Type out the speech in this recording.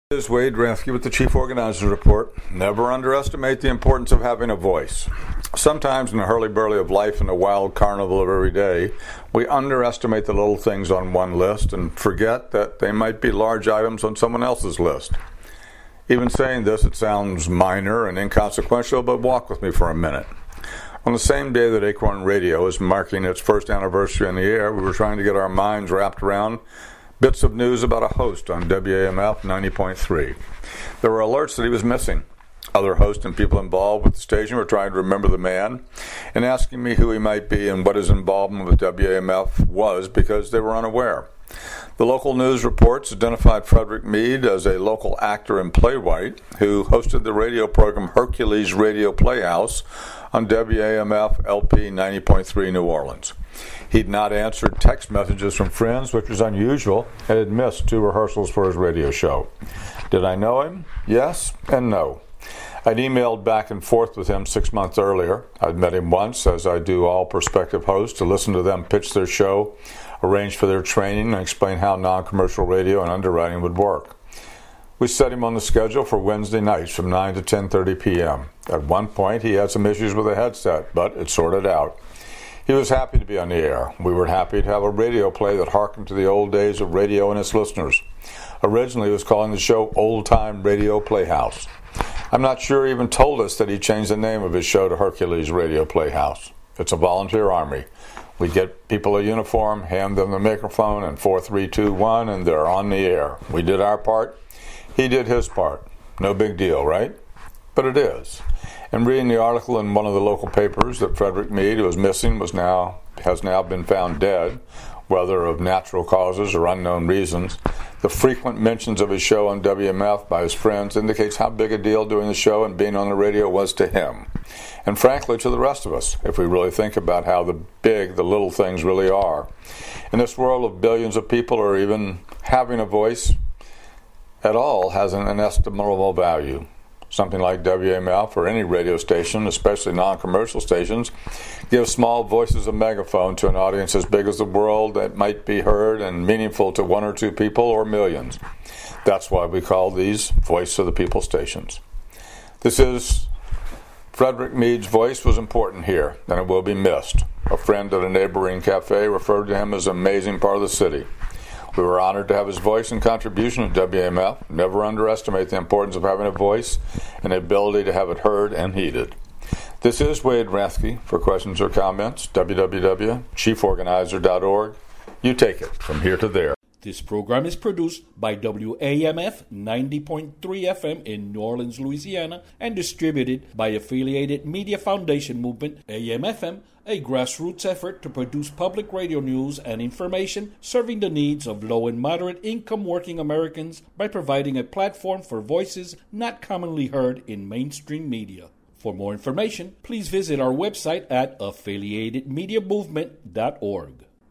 This is Wade Rathke with the Chief Organizers Report. Never underestimate the importance of having a voice. Sometimes in the hurly-burly of life and the wild carnival of every day, we underestimate the little things on one list and forget that they might be large items on someone else's list. Even saying this, it sounds minor and inconsequential, but walk with me for a minute. On the same day that Acorn Radio is marking its first anniversary in the air, we were trying to get our minds wrapped around bits of news about a host on WAMF 90.3. There were alerts that he was missing. Other hosts and people involved with the station were trying to remember the man and asking me who he might be and what his involvement with WAMF was because they were unaware. The local news reports identified Frederick Meade as a local actor and playwright who hosted the radio program Hercules Radio Playhouse on WAMF LP 90.3 New Orleans. He'd not answered text messages from friends, which was unusual, and had missed 2 rehearsals for his radio show. Did I know him? Yes and no. I'd emailed back and forth with him 6 months earlier. I'd met him once, as I do all prospective hosts, to listen to them pitch their show, arrange for their training, and explain how non-commercial radio and underwriting would work. We set him on the schedule for Wednesday nights from 9 to 10:30 p.m. At one point, he had some issues with a headset, but it sorted out. He was happy to be on the air. We were happy to have a radio play that harkened to the old days of radio and its listeners. Originally, he was calling the show Old Time Radio Playhouse. I'm not sure he even told us that he changed the name of his show to Hercules Radio Playhouse. It's a volunteer army. We get people a uniform, hand them the microphone, and 4, 3, 2, 1, and they're on the air. We did our part. He did his part. No big deal, right? But it is. And reading the article in one of the local papers that Frederick Meade, who was missing, has now been found dead, whether of natural causes or unknown reasons, the frequent mentions of his show on WMF by his friends indicates how big a deal doing the show and being on the radio was to him. And frankly, to the rest of us, if we really think about how big the little things really are. In this world of billions of people, or even having a voice at all has an inestimable value. Something like WMF or any radio station, especially non-commercial stations, gives small voices a megaphone to an audience as big as the world that might be heard and meaningful to 1 or 2 people or millions. That's why we call these Voice of the People stations. Frederick Meade's voice was important here, and it will be missed. A friend at a neighboring cafe referred to him as an amazing part of the city. We were honored to have his voice and contribution at WMF. Never underestimate the importance of having a voice and the ability to have it heard and heeded. This is Wade Rathke. For questions or comments, www.chieforganizer.org. You take it from here to there. This program is produced by WAMF 90.3 FM in New Orleans, Louisiana, and distributed by Affiliated Media Foundation Movement, AM/FM, a grassroots effort to produce public radio news and information serving the needs of low and moderate income working Americans by providing a platform for voices not commonly heard in mainstream media. For more information, please visit our website at affiliatedmediamovement.org.